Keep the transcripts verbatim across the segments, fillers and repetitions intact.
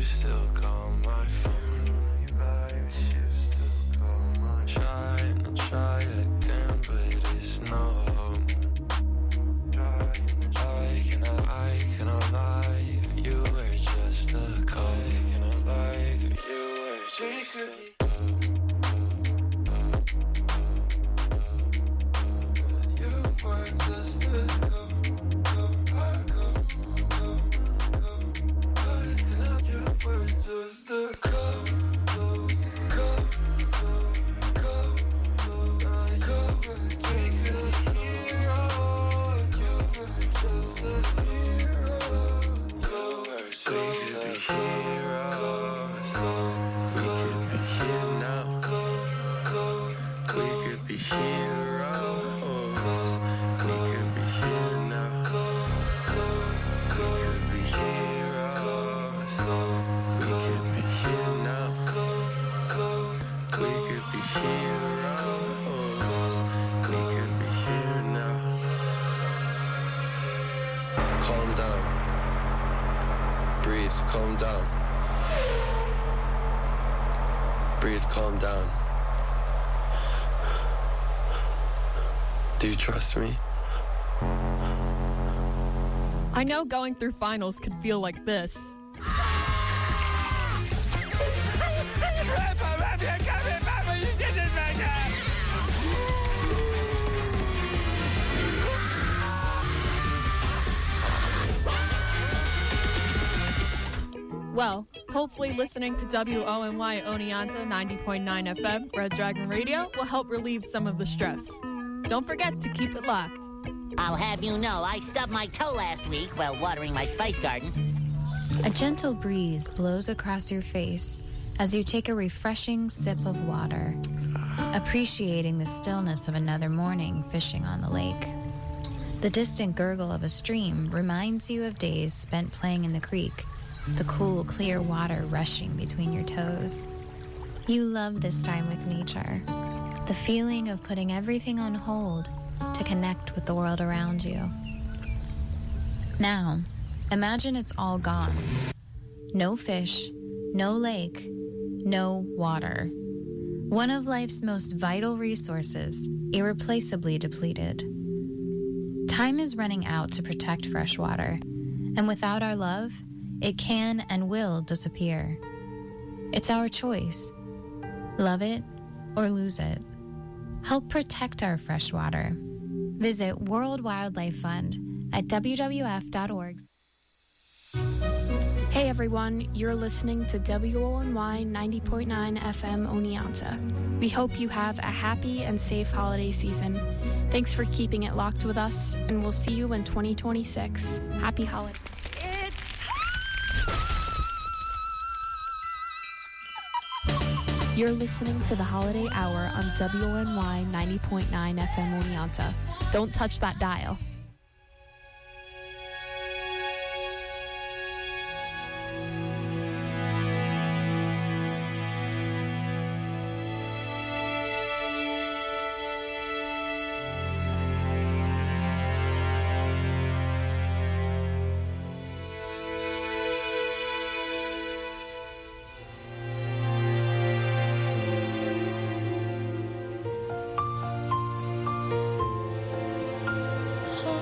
still call my phone. You lie, but you still call my phone. Try and I try again, but it's no hope. Try and I try, can I lie, can I lie? You were just a call. Can I lie, you were just a call. Calm down. Breathe, calm down. Do you trust me? I know going through finals could feel like this. Well, hopefully listening to W O N Y Oneonta ninety point nine F M, Red Dragon Radio, will help relieve some of the stress. Don't forget to keep it locked. I'll have you know, I stubbed my toe last week while watering my spice garden. A gentle breeze blows across your face as you take a refreshing sip of water, appreciating the stillness of another morning fishing on the lake. The distant gurgle of a stream reminds you of days spent playing in the creek, the cool, clear water rushing between your toes. You love this time with nature, the feeling of putting everything on hold to connect with the world around you. Now, imagine it's all gone. No fish, no lake, no water. One of life's most vital resources, irreplaceably depleted. Time is running out to protect fresh water, and without our love, it can and will disappear. It's our choice. Love it or lose it. Help protect our fresh water. Visit World Wildlife Fund at w w f dot org. Hey everyone, you're listening to W O N Y ninety point nine F M Oneonta. We hope you have a happy and safe holiday season. Thanks for keeping it locked with us, and we'll see you in twenty twenty-six. Happy holidays. You're listening to the Holiday Hour on W O N Y ninety point nine F M Oneonta. Don't touch that dial. Oh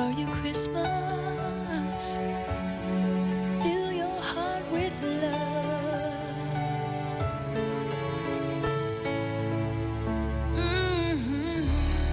are you, Christmas? Fill your heart with love. Mm-hmm.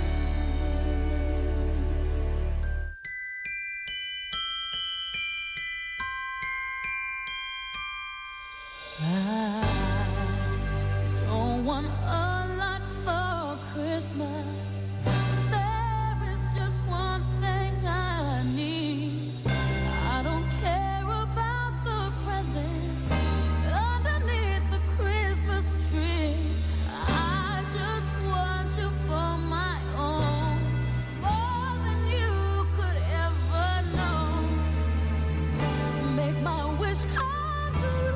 I don't want a lot for Christmas. There is just one thing I need. I don't care about the presents underneath the Christmas tree. I just want you for my own, more than you could ever know. Make my wish come true.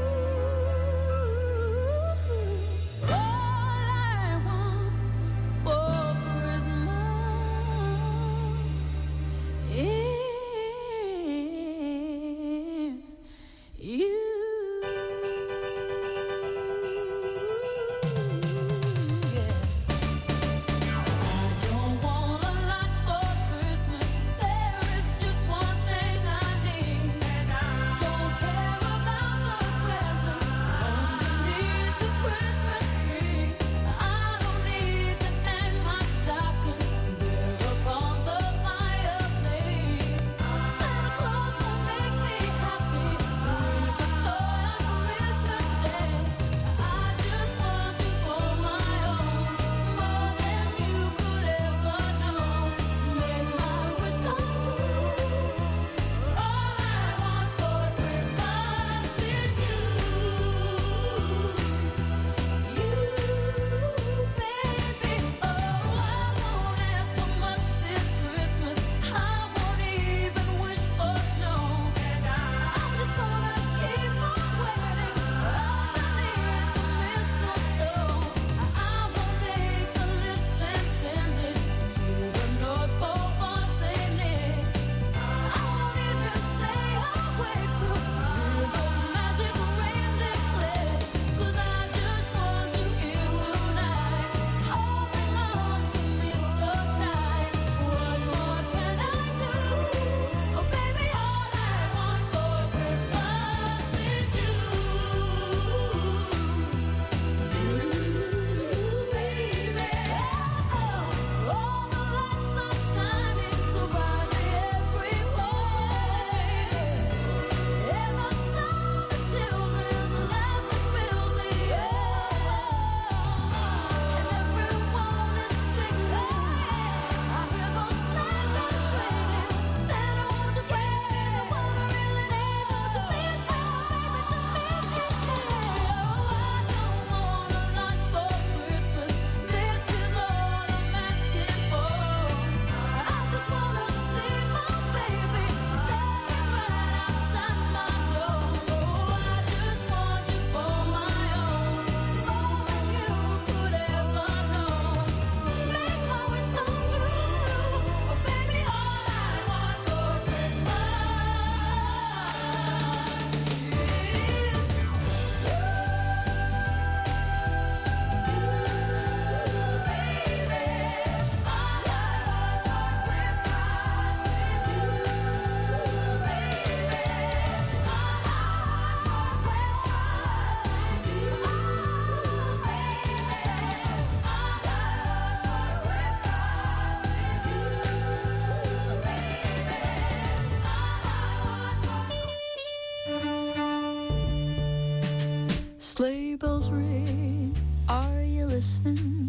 Sleigh bells ring, are you listening?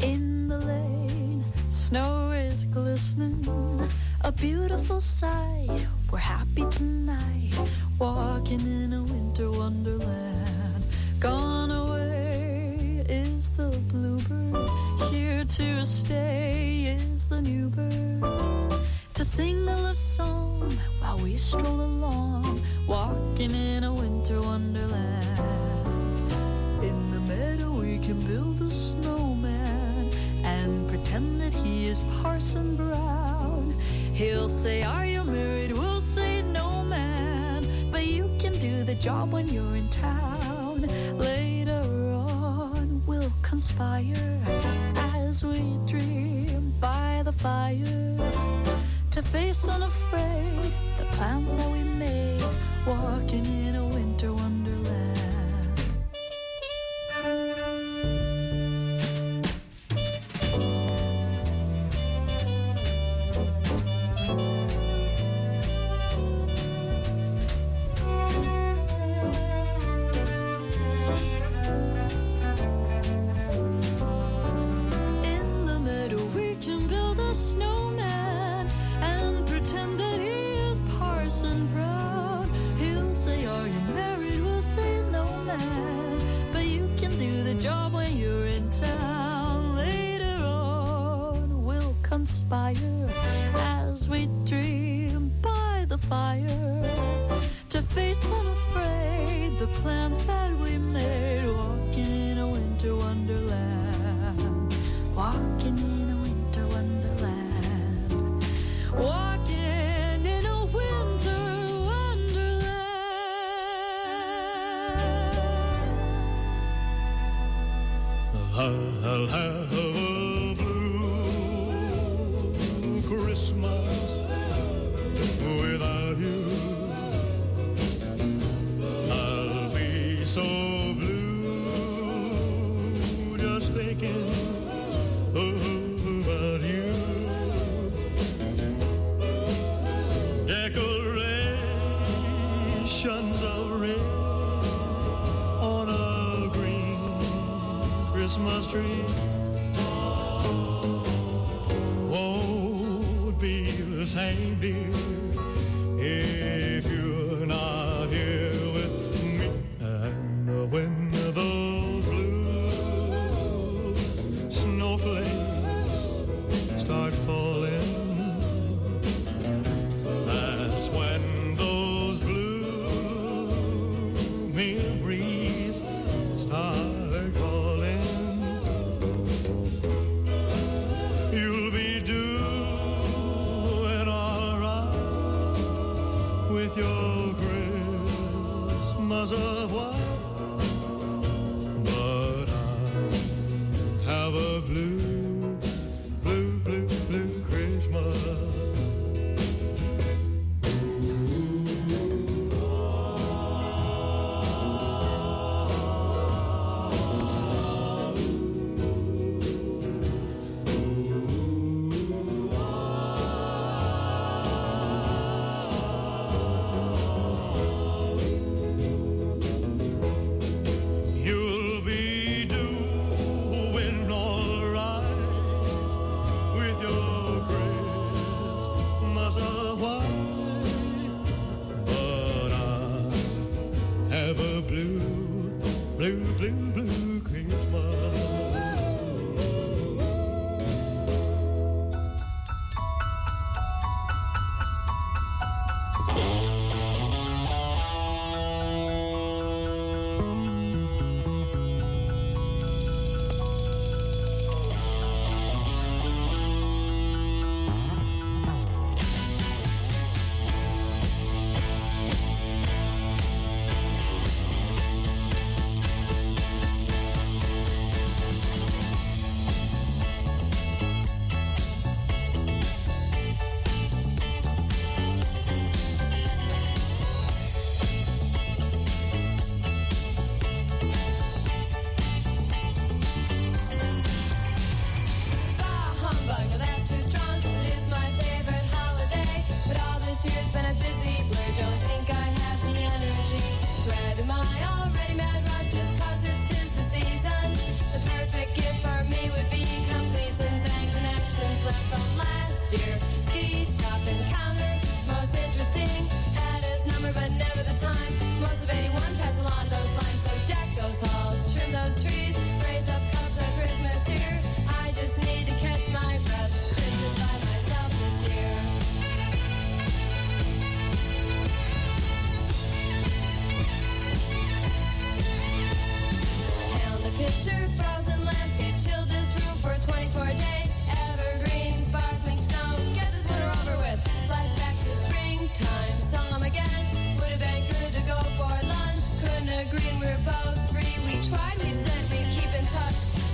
In the lane, snow is glistening, a beautiful sight. We're happy tonight, walking in a winter wonderland. Gone away is the bluebird, here to stay is the new bird. To sing the love song while we stroll along, walking in a winter wonderland. In the meadow we can build a snowman and pretend that he is Parson Brown. He'll say, are you married? We'll say, no, man, but you can do the job when you're in town. Later on we'll conspire as we dream by the fire to face unafraid the plans that we made, walking in a winter wonderland. As we dream by the fire, to face unafraid the plans that we made, walking in a winter wonderland, walking in a winter wonderland, walking in a winter wonderland. I'll have Christmas without you. I'll be so blue just thinking about you. Decorations of red on a green Christmas tree the same, dear, if you're not here with me. And when those blue snowflakes start falling, that's when those blue memories start calling. You'll be due with your Christmas of white, but I have a blue, blue, blue, blue Christmas. Blue, blue, blue Christmas.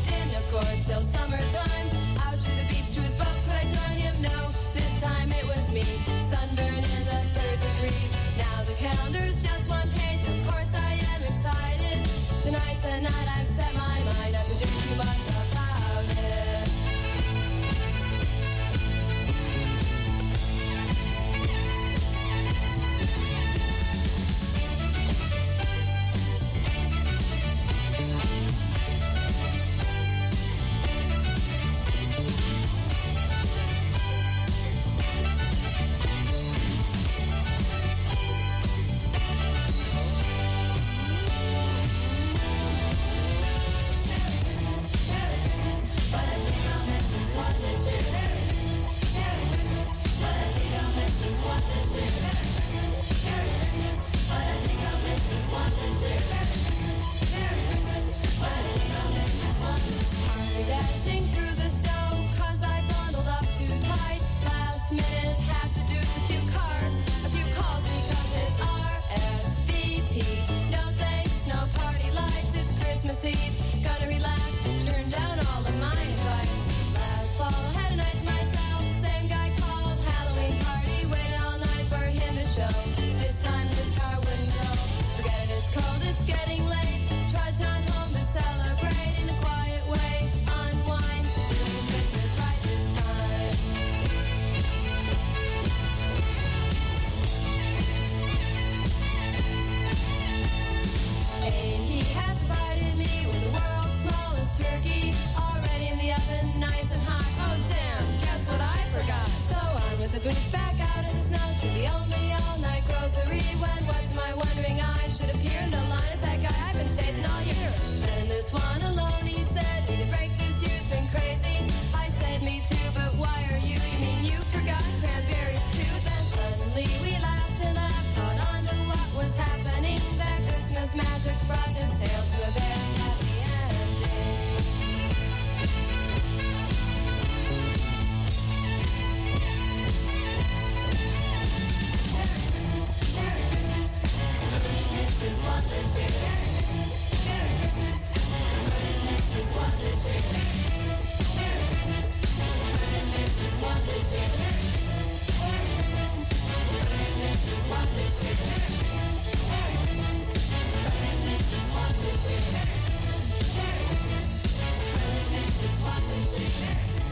Till summertime, out to the beach to his boat. Could I join him? No, this time it was me, sunburn in the third degree. Now the calendar's just one page, of course I am excited. Tonight's the night I've set my mind, I've been doing too much about it. Dashing through the snow, cause I bundled up too tight. Last minute, have to do a few cards, a few calls because it's R S V P. No thanks, no party lights, it's Christmas Eve. Gotta relax, turn down all of my invites. Last fall, had a night to myself, same guy called Halloween party. Waited all night for him to show, this time his car wouldn't go. Forget it, it's cold, it's getting late. Trudge on home to celebrate in a quiet way. Unwind, doing Christmas right this time. And he has provided me with the world's smallest turkey, already in the oven, nice and hot. Oh damn, guess what I forgot? So on with the boots, back out in the snow to the only all-night grocery. When what's my wondering eye should appear in the line is that guy I've been chasing all year. And in this one alone, he said, the break this year's been crazy. I said, me too, but why are you? You mean you forgot cranberry stew? Then suddenly we laughed and laughed, caught on to what was happening. That Christmas magic's brought this tale to a very happy ending. Merry Christmas, couldn't miss this one this year. Merry Christmas, couldn't miss this one this year. Merry Christmas, couldn't miss this one this year. Merry Christmas, couldn't miss this one this year. Merry Christmas, couldn't miss this one this year. Merry Christmas, couldn't miss this one this year.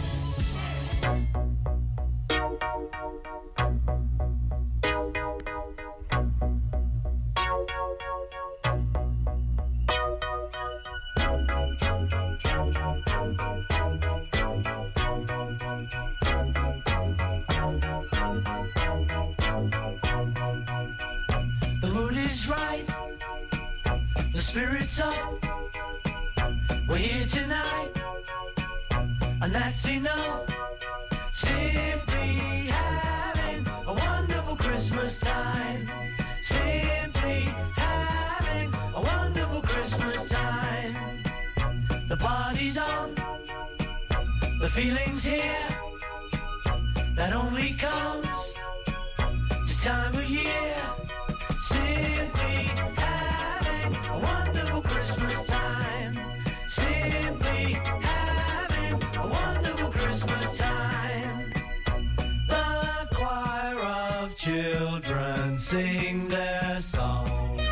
The mood is right, the spirit's up. We're here tonight, and that's enough. Simply having a wonderful Christmas time. Simply having a wonderful Christmas time. The party's on, the feeling's here. That only comes this time of year. Simply having a wonderful Christmas time. Simply having a wonderful Christmas time. The choir of children sing their song.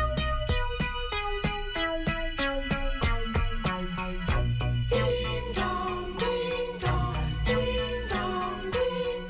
Ding dong, ding dong, ding dong, ding.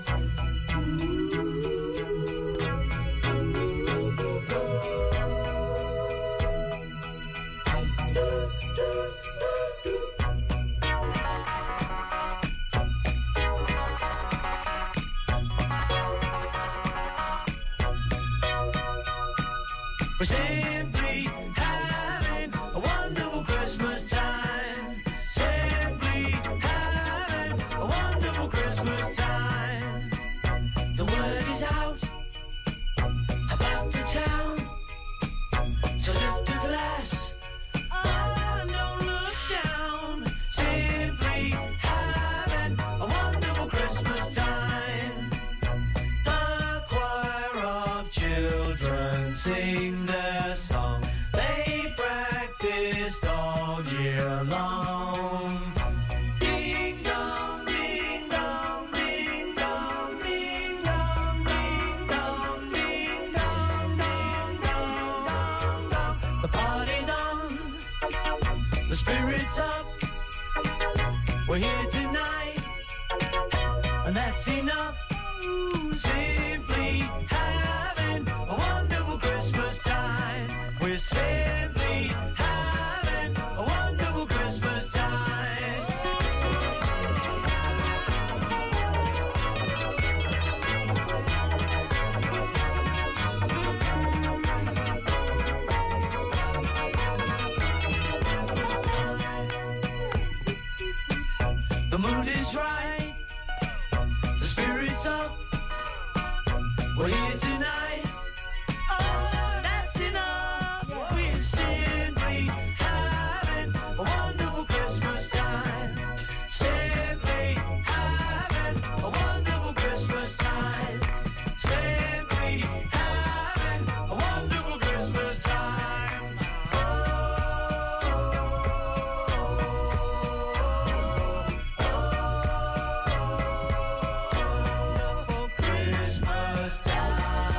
We're simply having a wonderful Christmas time. Simply having a wonderful Christmas time. The word is out about the town, so lift a glass. Oh, don't look down. Simply having a wonderful Christmas time. The choir of children sing their spirits up. We're here tonight, and that's enough. Simply having a wonderful Christmas time. We're simply having a wonderful Christmas time. The mood is right, the spirit's up. We're here tonight. Oh, that's enough. We're simply having a wonderful Christmas time. Simply having a wonderful Christmas time. Simply having a wonderful Christmas time. Wonderful Christmas time.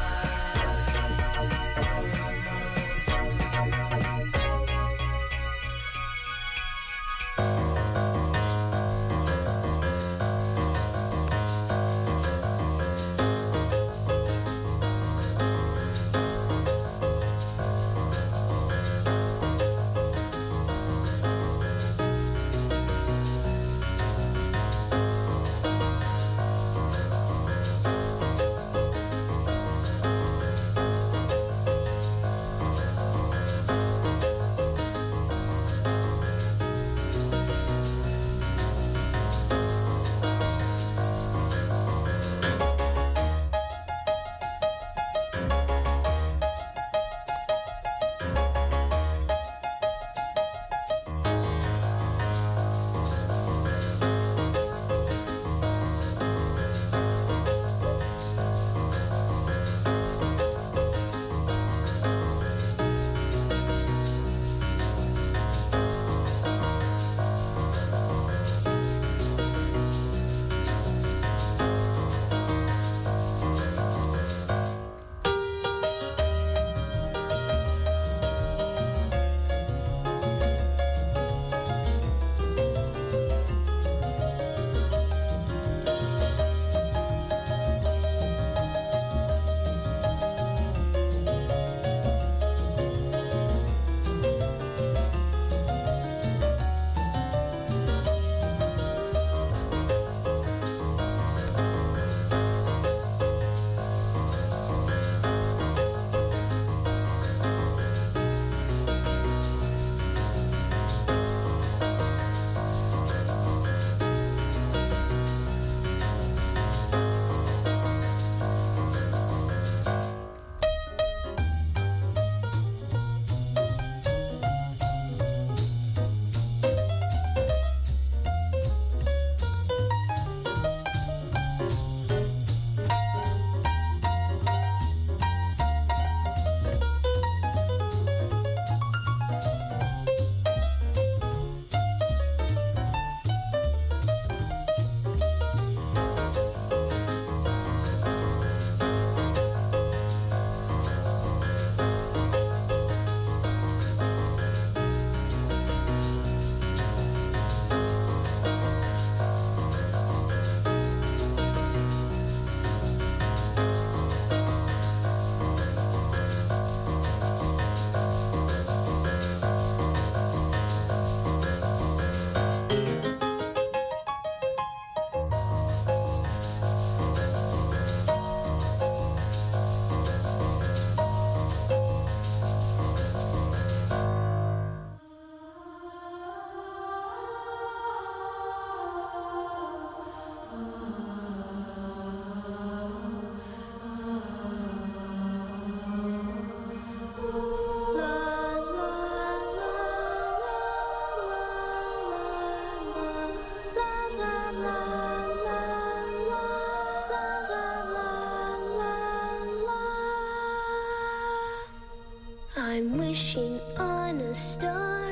I'm wishing on a star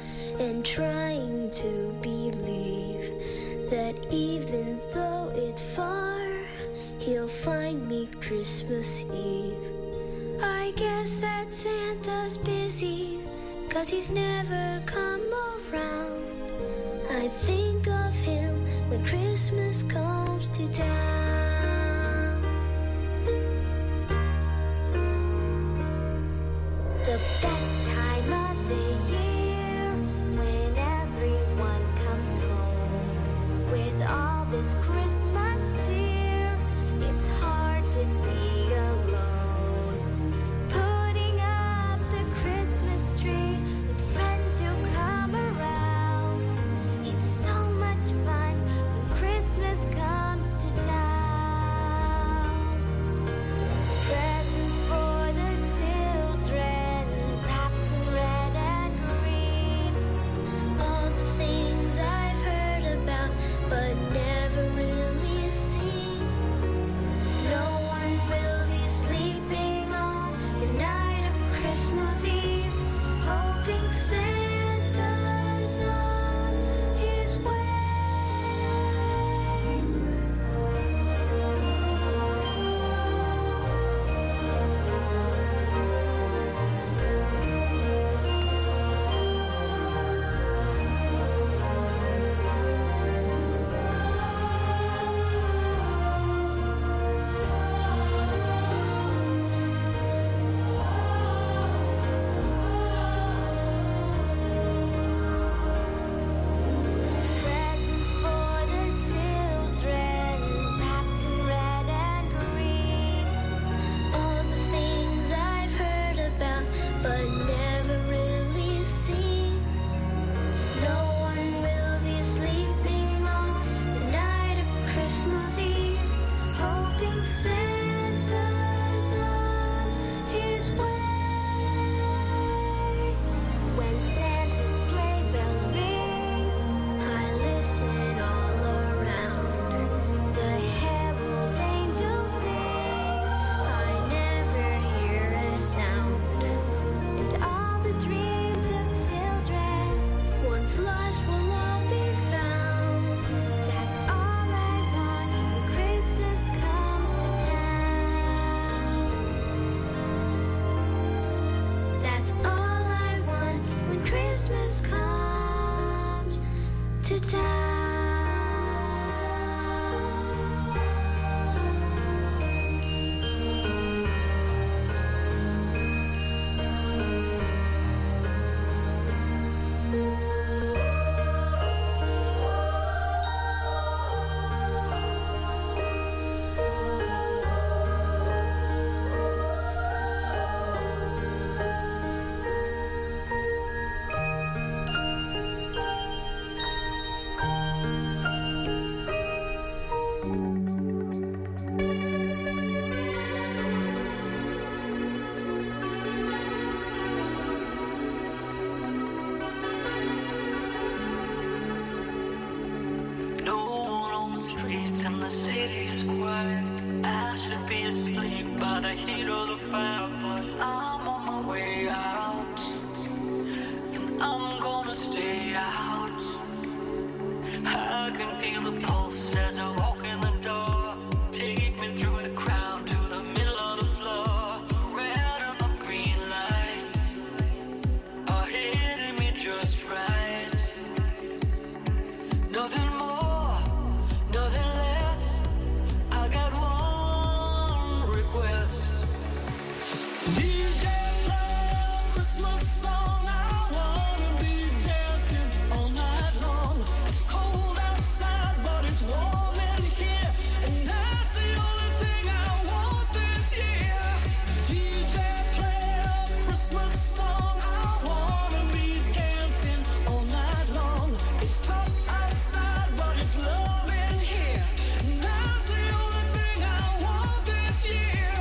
and trying to believe that even though it's far, he'll find me Christmas Eve. I guess that Santa's busy, 'cause he's never come around. around. I think of him when Christmas comes to town. The best time of the year, when everyone comes home with all this Christmas cheer. It's hard to be alone, putting up the Christmas tree with friends who come around. It's so much fun when Christmas comes to town. Presents for the children, wrapped in red and green. All the things I've heard about but never really seen. No one will be sleeping on the night of Christmas Eve, hoping Santa's on his way. Presents for the children, wrapped in red and green. All the things I've heard about but never really seen. No one will be sleeping on the night of Christmas Eve, hoping Santa's on his way. When Santa's sleigh bells ring, I listen all around. The herald angels sing, I never hear a sound. And all the dreams of children, once lost, will all be found. That's all I want when Christmas comes to town. That's all I want when Christmas comes to town. No one on the streets and the city is quiet. I should be asleep by the heat of the fire, but I'm on my way out, and I'm gonna stay out. I can feel the pulse as I walk in the door. Take me through the crowd to the middle of the floor. The red and the green lights are hitting me just right. Nothing more, nothing less. I got one request. D J, play a Christmas song. I wanna be dancing all night long. It's cold outside, but it's warm in here, and that's the only thing I want this year. D J, play a Christmas song. I wanna be dancing all night long. It's tough outside, but it's love in here, and that's the only thing I want this year.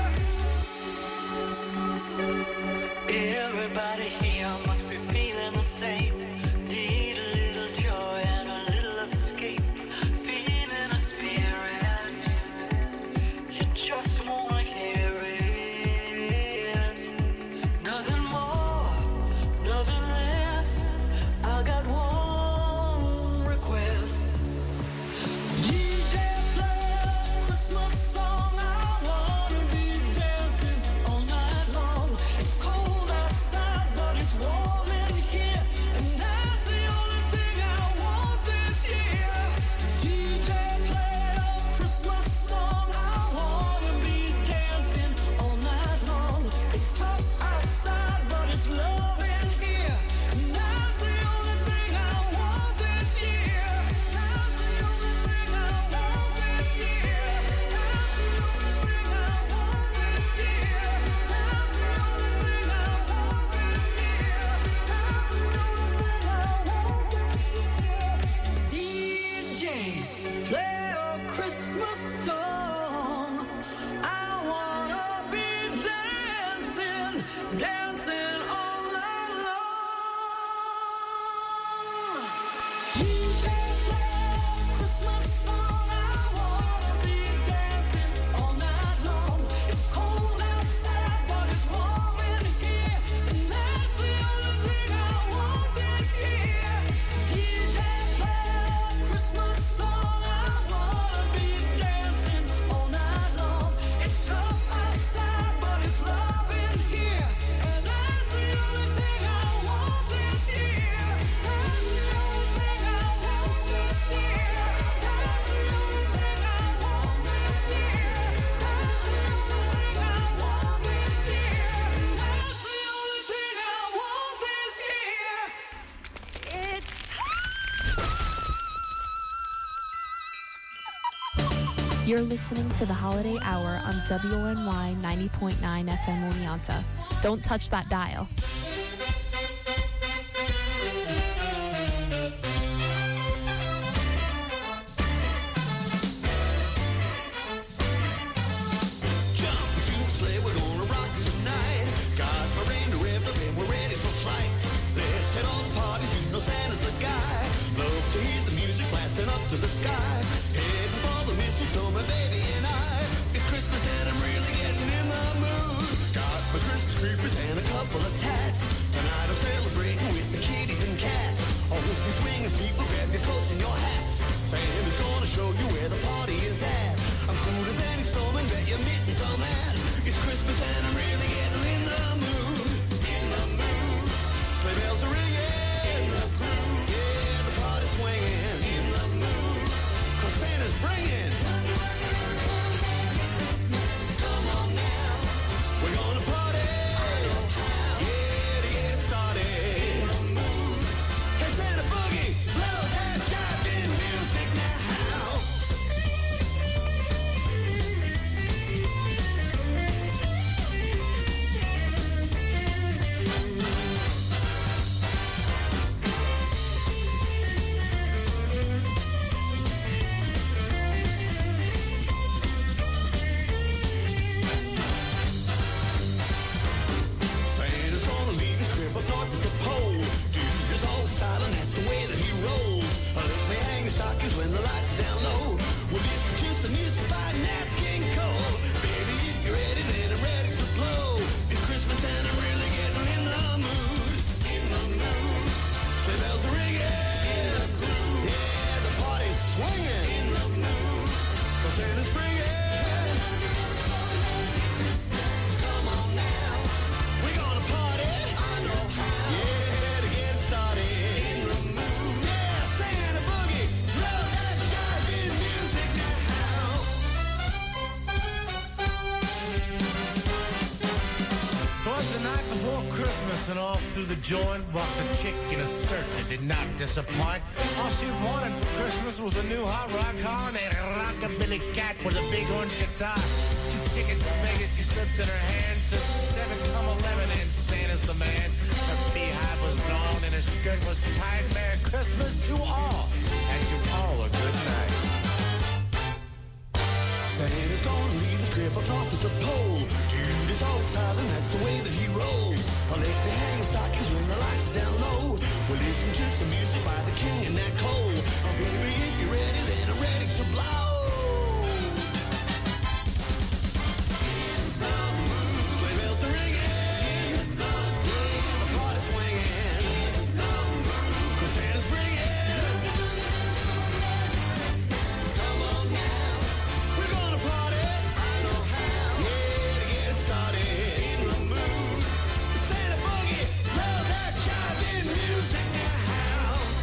Everybody here must be feeling the same. Need a little joy and a little escape. Feeling a spirit, you just wanna hear it. Nothing more, nothing less. I got one request. D J, play a Christmas song. I wanna be dancing all night long. It's cold outside, but it's warm in here, and You're listening to the Holiday Hour on W O N Y ninety point nine F M Oneonta. Don't touch that dial. To the sky, heading for the mistletoe, my baby and I. It's Christmas and I'm really getting in the mood. Got my Christmas creepers and a couple of tats. Tonight I'm celebrating with the kitties and cats. All with you swinging people, grab your coats and your hats. Santa's gonna show you where the party is at. I'm cool as any snowman, bet your mittens on that. It's Christmas and I'm really getting in the mood. In the mood. Sleigh bells are ringing. In the groove. Yeah, the party's swinging. Santa's bringing. Come on now, we're gonna party. Yeah, to get it started. Hey Santa Boogie, blow that jiving music now. When the lights are down low, we'll listen to some music by Nat King Cole. Baby, if you're ready, then I'm ready to blow. It's Christmas and I'm really getting in the mood. In the mood. Sleigh bells are ringing. In the groove. Yeah, the party's swinging. In the mood. 'Cause Santa's bringing. Come on now, we're gonna party. I know how. Yeah, to get started. In the mood. Yeah, Santa Boogie. Twas the night before Christmas, and all through the joint walked a chick in a skirt that did not disappoint. All she wanted for Christmas was a new hot rock car and a rockabilly cat with a big orange guitar. Two tickets to Vegas she slipped in her hand, said seven come eleven, and Santa's the man. Her beehive was blown and her skirt was tight. Merry Christmas to all, and to all a good night. Santa's gonna leave his crib up north at the pole. Dude is always silent, that's the way that he rolls. I'll let me hang the stockings when the lights are down low. We'll listen to some music by the King and Nat Cole. Oh baby, if you're ready, then I'm ready to blow. In the mood. Sleigh bells are ringing. In the groove. The party's swinging. In the mood. 'Cause Santa's bringing. Come on now, we're gonna party. I know how. Yeah, to get it started. In the mood. Santa Boogie, love that jiving music now.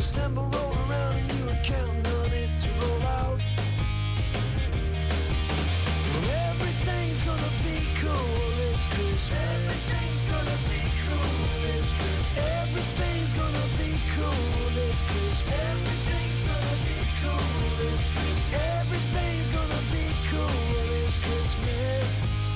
December rolled around and you were counting on it to roll out. Well, everything's gonna be cool this Christmas. Everything's gonna be cool this Christmas. Everything's gonna be cool this Christmas. Everything's gonna be cool this Christmas. Everything's gonna be cool this Christmas.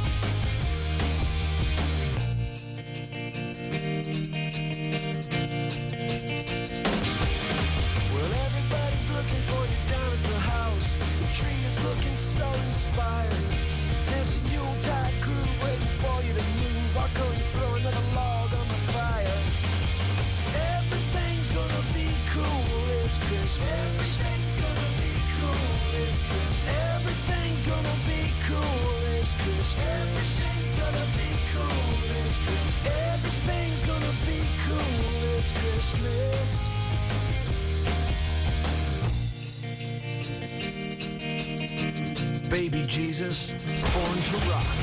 Well, everybody's looking for you down at the house. The tree is looking so inspired. There's a Yuletide crew waiting for you to move. I'll go and throw another log on the fire. Everything's gonna be cool this Christmas. Everything's gonna be cool this Christmas. Everything's gonna be cool this Christmas. Everything's gonna be cool this Christmas. Everything's gonna be cool this Christmas. Baby Jesus, born to rock.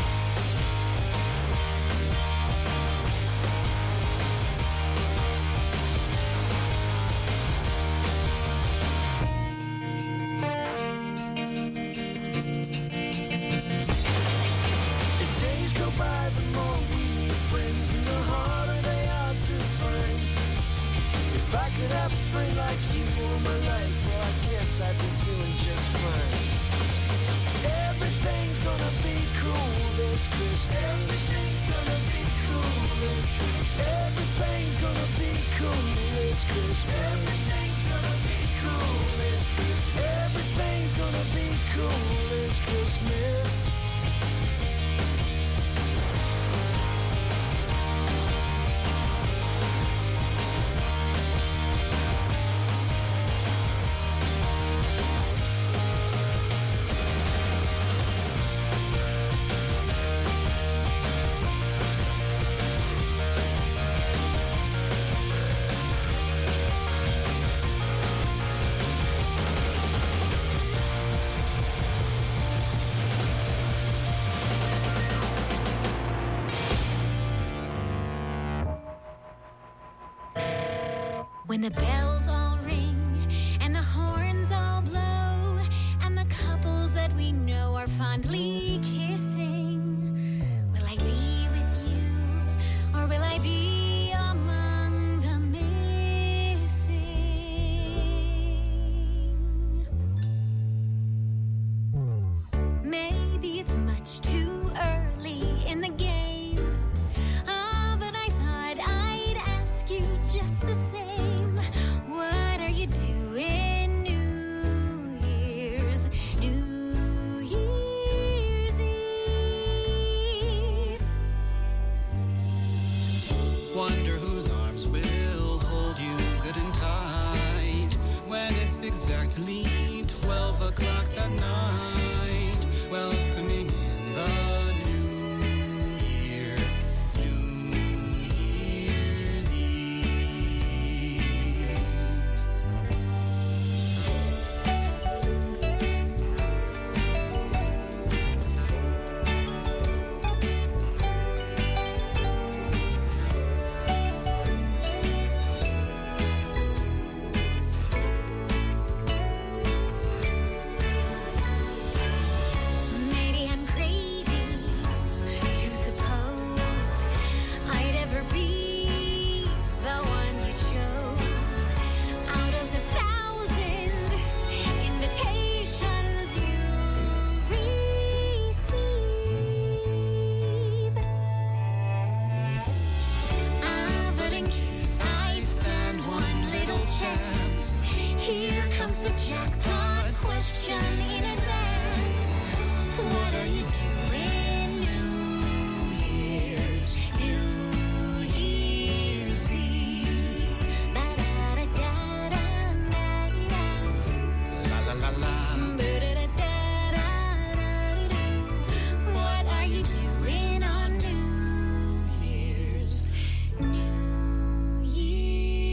As days go by, the more we need friends, and the harder they are to find. If I could have a friend like you all my life, well, I guess I'd be doing just fine. Everything's gonna be cool this Christmas. Everything's gonna be cool this Christmas. Everything's gonna be cool this Christmas. Everything's gonna be cool this Christmas. Everything's gonna be cool this Christmas. When the bells all ring and the horns all blow and the couples that we know are fondly kissing, will I be with you or will I be among the missing? Maybe it's much too early in the game, oh, but I thought I'd ask you just the same. What are you doing New Year's, New Year's Eve? Wonder whose arms will hold you good and tight when it's exactly twelve o'clock that night. Welcoming in the new year, New Year's Eve. Maybe I'm crazy to suppose I'd ever be the one you chose out of the thousand invitations you receive. Ah, but in case I stand one little chance, here comes the jackpot question in advance. What are you doing New Year's, New Year's Eve? Ba-da-da-da-da-da-da. La la la la. Ba-da-da-da-da-da-da. What are you doing on New Year's, New Year's Eve?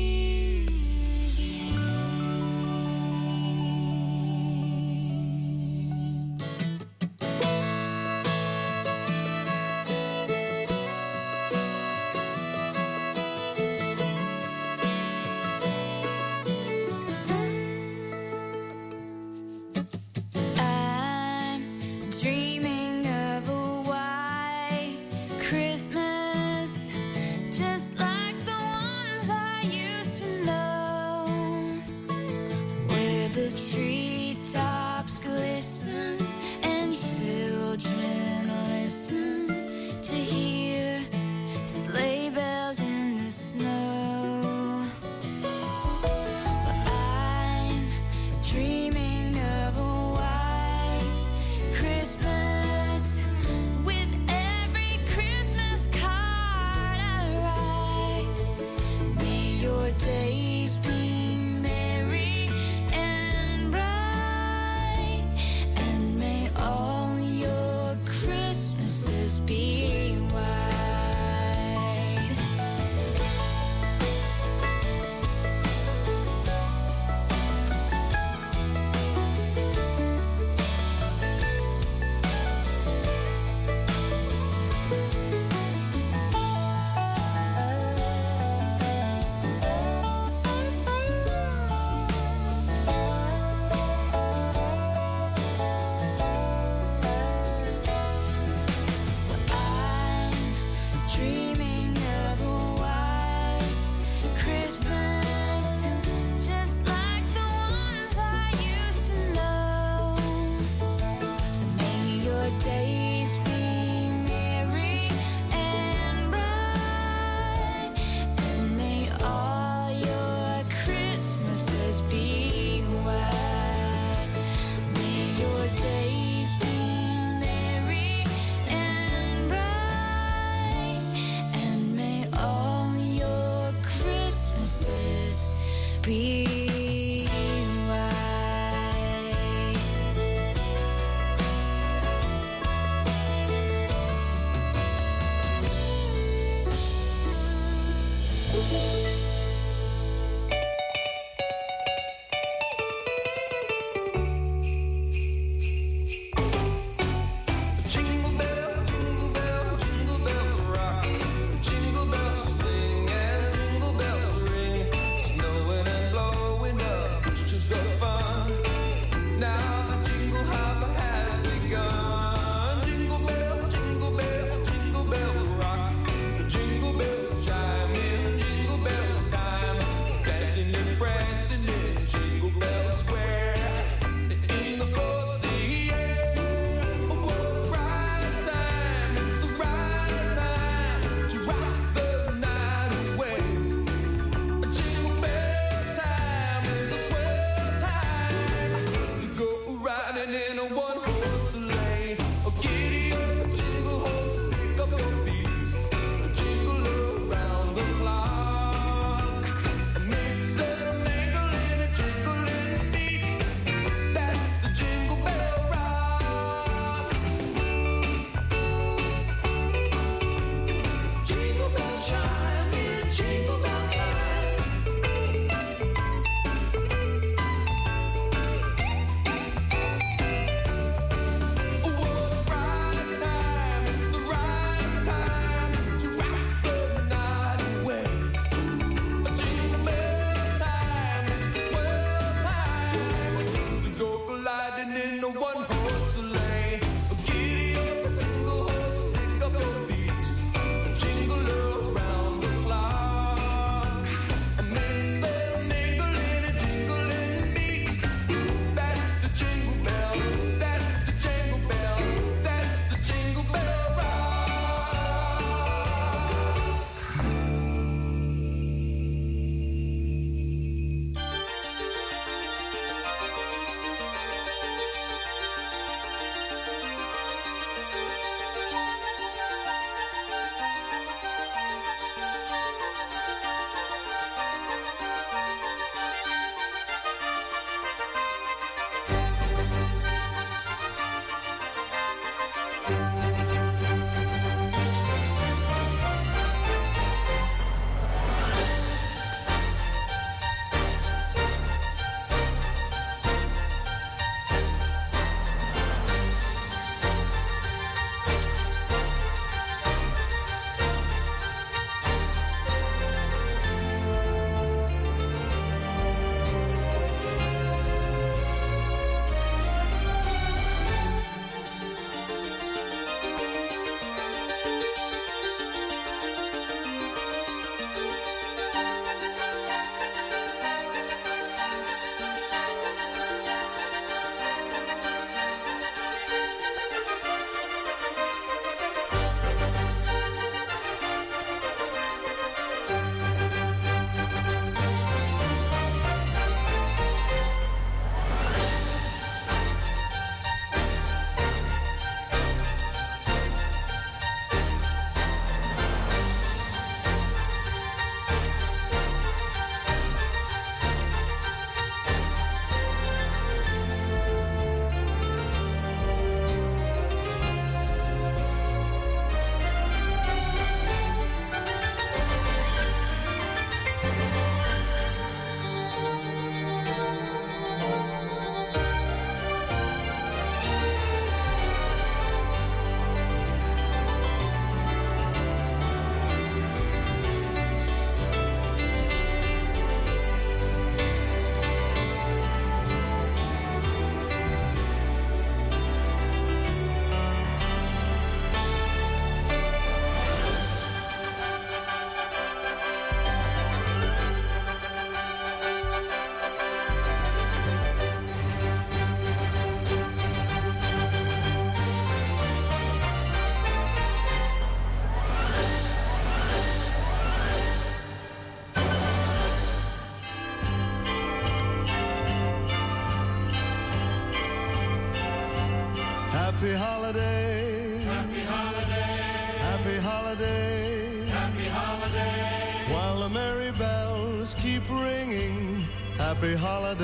Happy holiday. Happy holiday. Happy holiday. Happy holiday. While the merry bells keep ringing. Happy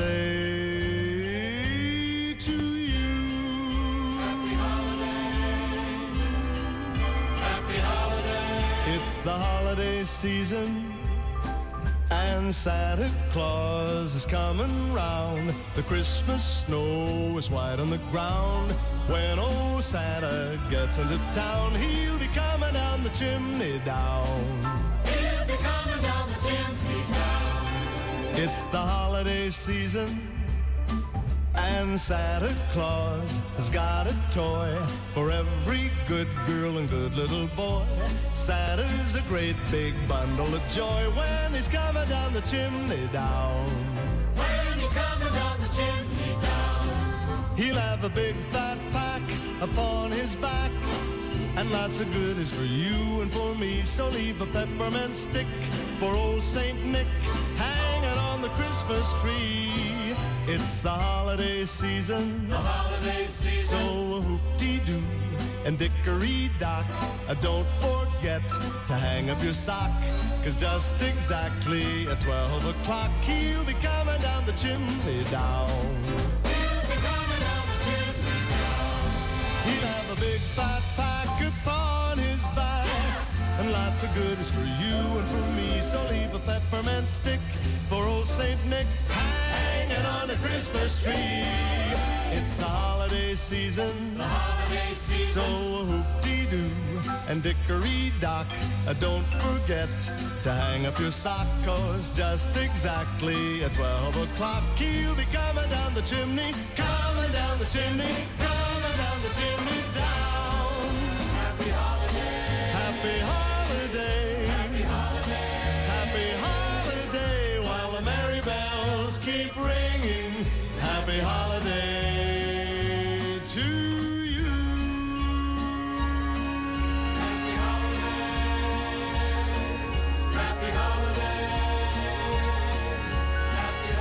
holiday to you. Happy holiday. Happy holiday. It's the holiday season. and Santa Claus is coming round. The Christmas snow is white on the ground. When old Santa gets into town, he'll be coming down the chimney down. He'll be coming down the chimney down. It's the holiday season, and Santa Claus has got a toy for every good girl and good little boy. Santa's a great big bundle of joy when he's coming down the chimney down. When he's coming down the chimney down. He'll have a big fat pack upon his back, and lots of goodies for you and for me. So leave a peppermint stick for old Saint Nick hanging on the Christmas tree. It's the holiday season, the holiday season. So whoop-dee-doo and dickory-dock, uh, don't forget to hang up your sock, 'cause just exactly at twelve o'clock he'll be coming down the chimney down. He'll be coming down the chimney down. He'll have a big fat pack upon his back, and lots of goodies for you and for me. So leave a peppermint stick for old Saint Nick hanging on the Christmas tree. It's the holiday season, the holiday season. So whoop-dee-doo and dickory-dock, uh, don't forget to hang up your sock, 'cause just exactly at twelve o'clock he'll be coming down the chimney, coming down the chimney, coming down the chimney down. Happy holiday. Happy holiday. Happy holiday. Happy holiday while the merry bells keep ringing. Happy holiday to you. Happy holiday. Happy holiday. Happy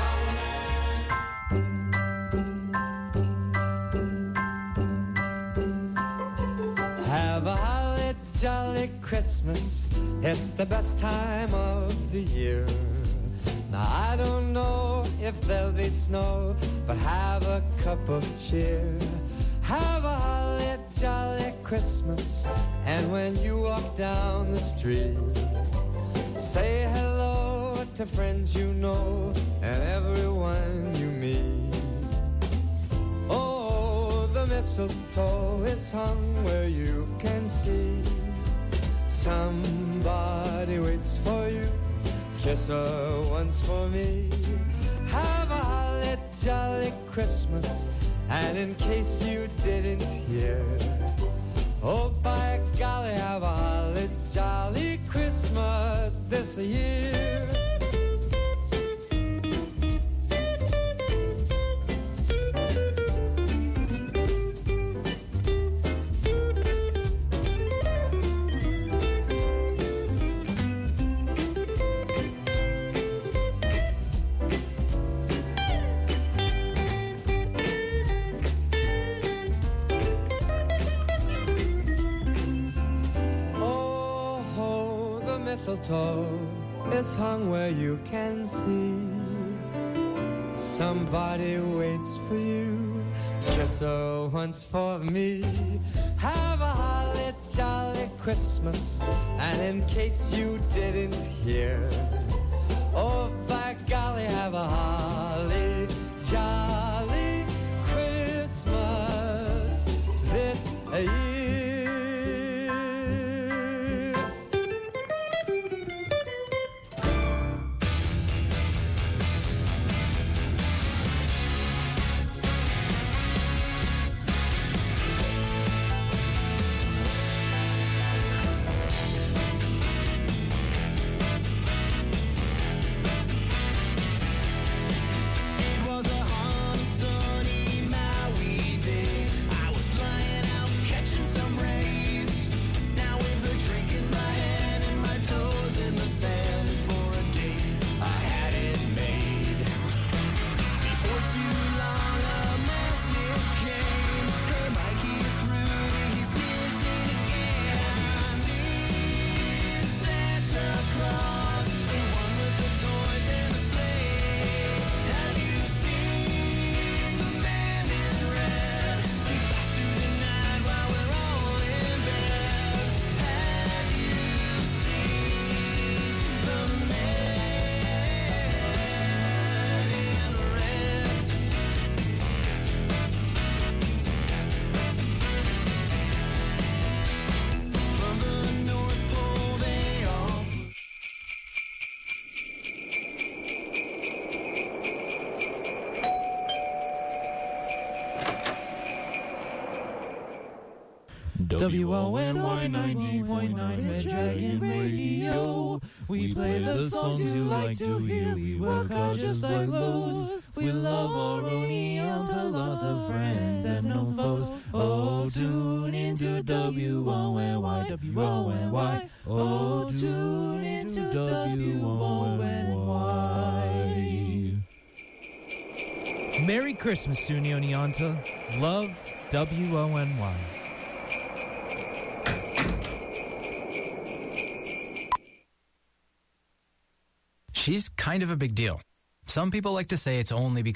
holiday. Have a holly jolly Christmas. It's the best time of the year. Now I don't know if there'll be snow, but have a cup of cheer. Have a holly jolly Christmas, and when you walk down the street, say hello to friends you know and everyone you meet. Oh, the mistletoe is hung where you can see. Somebody waits for you. Kiss her once for me. Have a holly jolly Christmas. And in case you didn't hear, oh by golly, have a holly jolly Christmas this year. Mistletoe is hung where you can see. Somebody waits for you. Kiss her once for me. Have a holly jolly Christmas. And in case you didn't hear, oh by golly, have a holly jolly Christmas this year. W O N Y ninety point nine Red Dragon Radio. We play the songs you like to hear. We work hard just like Lowe's. We love our Oneonta, lots of friends and no foes. Oh, tune into W O N Y, W O N Y. Oh, tune into W O N Y. Merry Christmas, SUNY Oneonta. Love, W O N Y. She's kind of a big deal. Some people like to say it's only because